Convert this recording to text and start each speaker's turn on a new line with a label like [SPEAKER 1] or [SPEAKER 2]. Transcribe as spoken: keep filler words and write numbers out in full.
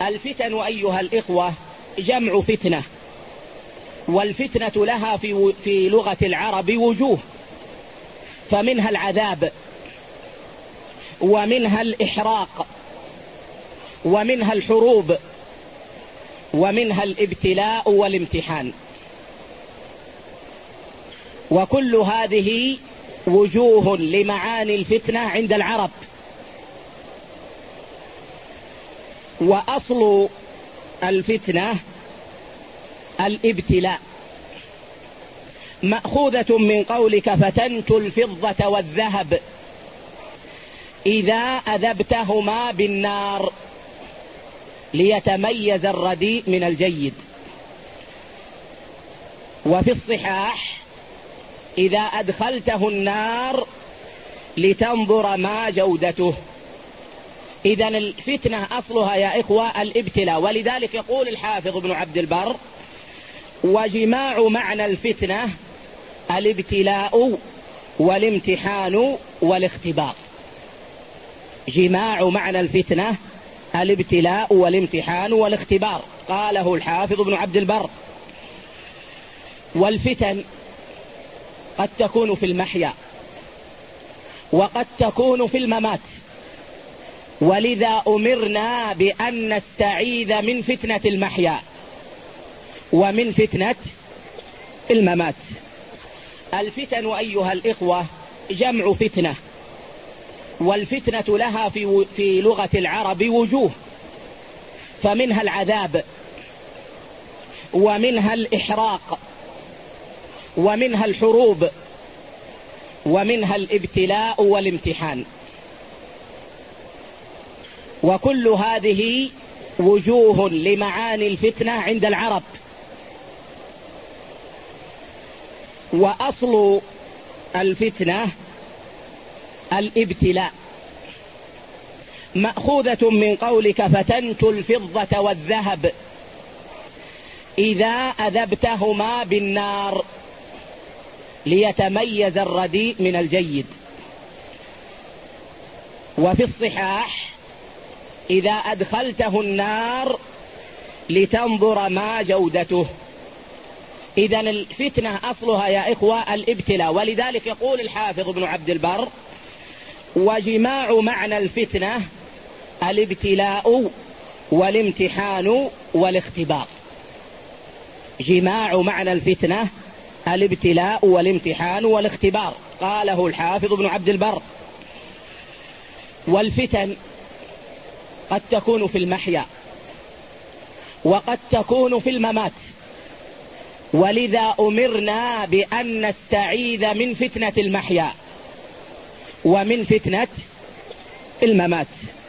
[SPEAKER 1] الفتن أيها الإخوة جمع فتنة، والفتنة لها في, في لغة العرب وجوه، فمنها العذاب، ومنها الإحراق، ومنها الحروب، ومنها الابتلاء والامتحان. وكل هذه وجوه لمعاني الفتنة عند العرب. وأصل الفتنة الابتلاء، مأخوذة من قولك فتنت الفضة والذهب إذا أذبتهما بالنار ليتميز الرديء من الجيد. وفي الصحاح إذا أدخلته النار لتنظر ما جودته. إذن الفتنة أصلها يا إخوة الابتلاء. ولذلك يقول الحافظ ابن عبد البر: وجماع معنى الفتنة الابتلاء والامتحان والاختبار. جماع معنى الفتنة الابتلاء والامتحان والاختبار، قاله الحافظ ابن عبد البر. والفتن قد تكون في المحيا وقد تكون في الممات، ولذا أمرنا بأن نستعيذ من فتنة المحيا ومن فتنة الممات. الفتن أيها الإخوة جمع فتنة، والفتنة لها في, في لغة العرب وجوه، فمنها العذاب، ومنها الإحراق، ومنها الحروب، ومنها الابتلاء والامتحان. وكل هذه وجوه لمعاني الفتنة عند العرب. وأصل الفتنة الابتلاء، مأخوذة من قولك فتنت الفضة والذهب إذا أذبتهما بالنار ليتميز الرديء من الجيد. وفي الصحاح إذا أدخلته النار لتنظر ما جودته. إذن الفتنة أصلها يا إخوة الابتلاء. ولذلك يقول الحافظ ابن عبد البر: وجماع معنى الفتنة الابتلاء والامتحان والاختبار. جماع معنى الفتنة الابتلاء والامتحان والاختبار، قاله الحافظ ابن عبد البر. والفتن قد تكون في المحيا وقد تكون في الممات، ولذا أمرنا بأن نستعيذ من فتنة المحيا ومن فتنة الممات.